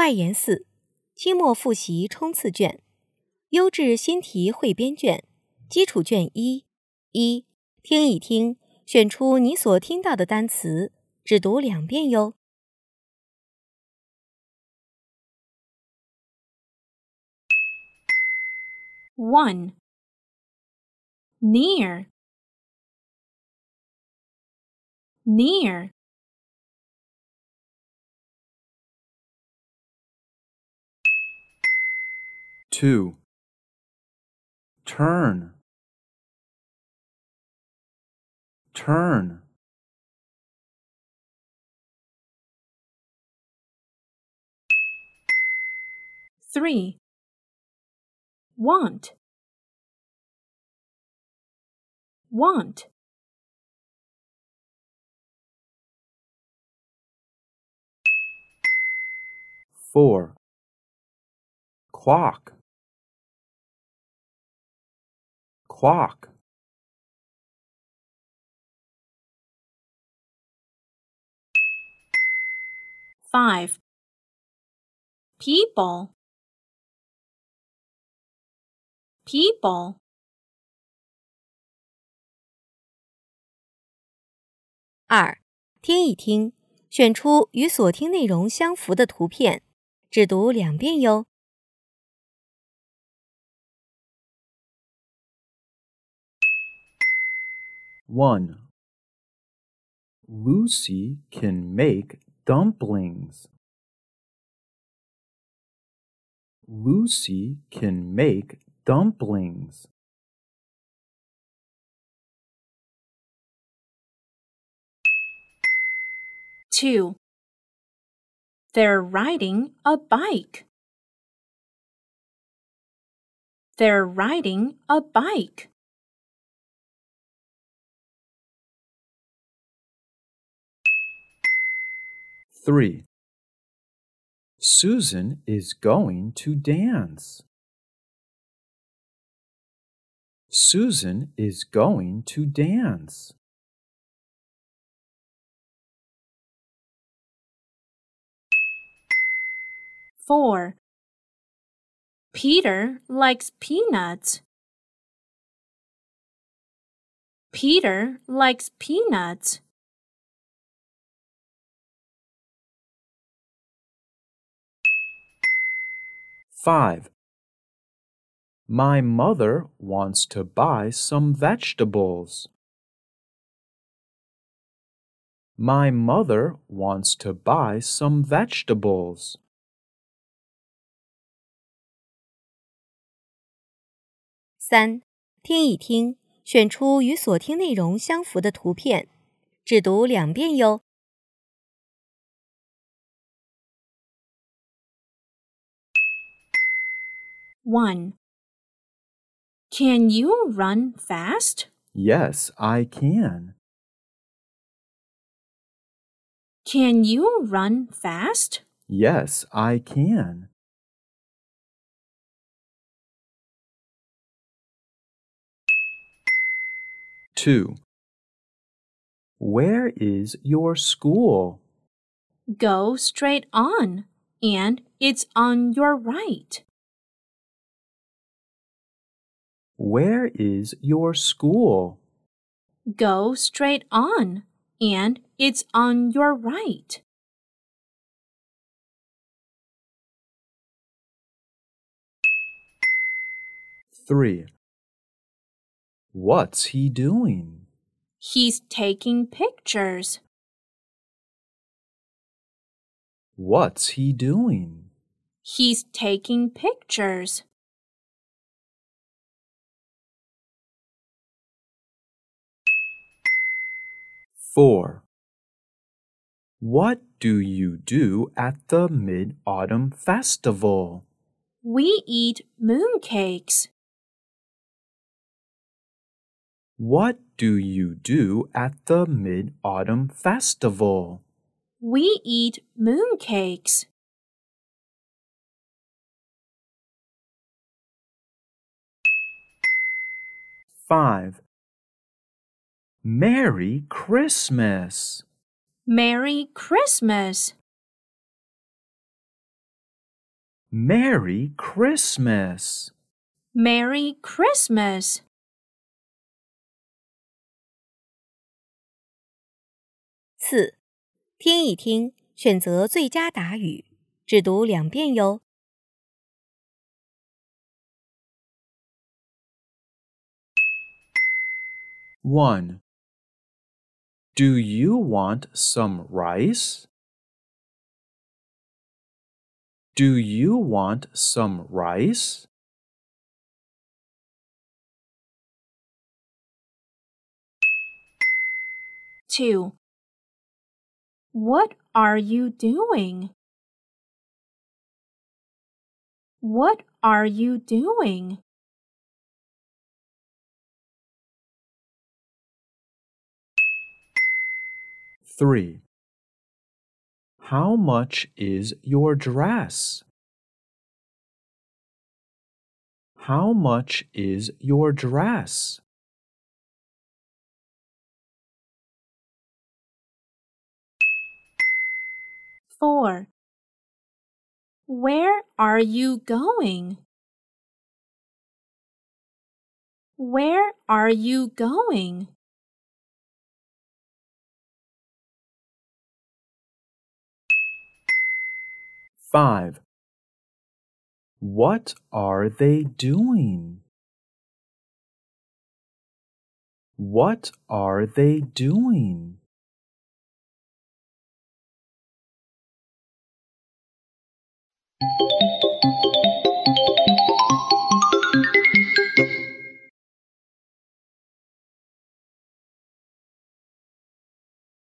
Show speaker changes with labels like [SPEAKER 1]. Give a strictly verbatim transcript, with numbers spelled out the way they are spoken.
[SPEAKER 1] 外研四，期末复习冲刺卷，优质新题汇编卷，基础卷一。一、听一听，选出你所听到的单词，只读两遍哟。
[SPEAKER 2] one. Near. Near.
[SPEAKER 3] two. Turn. Turn.
[SPEAKER 2] three. Want. Want.
[SPEAKER 3] four. Clock. Clock.
[SPEAKER 2] five. People. People.
[SPEAKER 1] 二、听一听，选出与所听内容相符的图片，只读两遍哟。
[SPEAKER 3] one. Lucy can make dumplings. Lucy can make dumplings.
[SPEAKER 2] two. They're riding a bike. They're riding a bike.
[SPEAKER 3] three. Susan is going to dance. Susan is going to dance.
[SPEAKER 2] four. Peter likes peanuts. Peter likes peanuts.
[SPEAKER 3] five. My mother wants to buy some vegetables. My mother wants to buy some vegetables.
[SPEAKER 1] 三、听一听，选出与所听内容相符的图片，只读两遍哟。
[SPEAKER 2] one. Can you run fast?
[SPEAKER 3] Yes, I can.
[SPEAKER 2] Can you run fast?
[SPEAKER 3] Yes, I can. two. Where is your school?
[SPEAKER 2] Go straight on, and it's on your right.
[SPEAKER 3] Where is your school?
[SPEAKER 2] Go straight on, and it's on your right.
[SPEAKER 3] three. What's he doing?
[SPEAKER 2] He's taking pictures.
[SPEAKER 3] What's he doing?
[SPEAKER 2] He's taking pictures.
[SPEAKER 3] four. What do you do at the Mid-Autumn Festival?
[SPEAKER 2] We eat mooncakes.
[SPEAKER 3] What do you do at the Mid-Autumn Festival?
[SPEAKER 2] We eat mooncakes.
[SPEAKER 3] five. Merry Christmas!
[SPEAKER 2] Merry Christmas.
[SPEAKER 3] Merry Christmas!
[SPEAKER 2] Merry Christmas!
[SPEAKER 1] 四，听一听，选择最佳答语，只读两遍哟。
[SPEAKER 3] one. Do you want some rice? Do you want some rice?
[SPEAKER 2] Two. What are you doing? What are you doing?
[SPEAKER 3] three. How much is your dress? How much is your dress?
[SPEAKER 2] Four. Where are you going? Where are you going?
[SPEAKER 3] five. What are they doing? What are they doing?